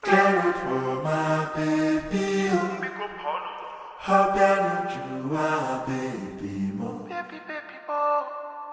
Clear it for my baby. How can you are baby mo? Baby mo.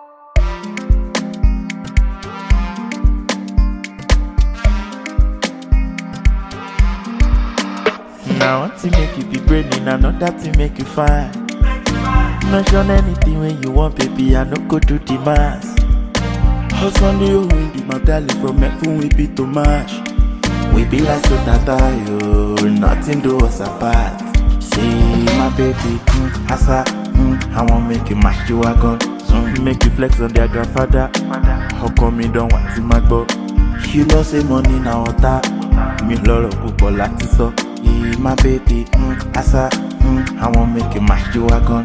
Now one thing make you be brainy, another thing make you fine. Mention anything when you want, baby, I no go do the mass. Hustle you will be my darling, from my phone we be too much. We be like so tata, yo, nothing do us apart. See my baby, asa, I want make you mash you wagon. Make you flex on their grandfather. How come you don't want to my go? You know say money now water. Me love people like this so. Yeah, my baby, asa, I want make you mash you wagon.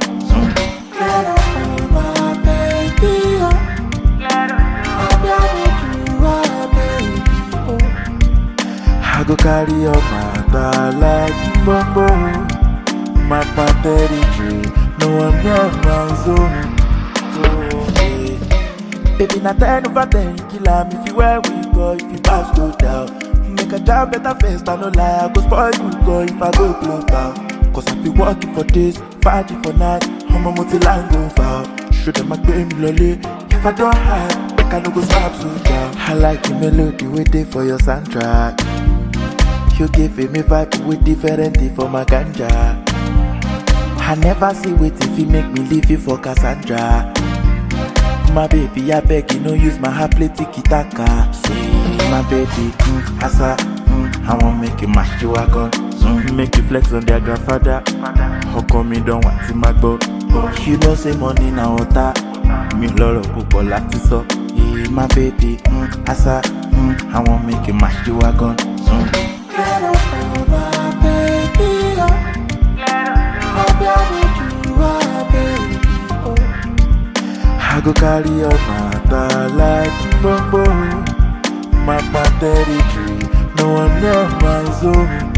I go carry your mother like bumbo. My territory, no one near my zone. So, yeah. Baby, not 10 over 10, kill am if you where we go, if you pass go down. Make a job better first, I no lie, I go spoil you go if I go global. Cause I be working for days, fighting for night, I'm a multi-line go foul. Show them I pay me lolly, if I don't hide, make I no go stop so down. I like the melody, waiting for your soundtrack. You give me vibe with different thing for my ganja. I never see wait if you make me leave you for Cassandra. My baby, I beg you, no use my heart play tiki-taka. See my baby, asa, I want make you mash you wagon. Make you flex on their grandfather. How come you don't want to my go? You know say money now water. Me love people like this so. Yeah, my baby, asa, I want make you mash you wagon. I go carry your mother like bumbo. My territory, no one near my zone.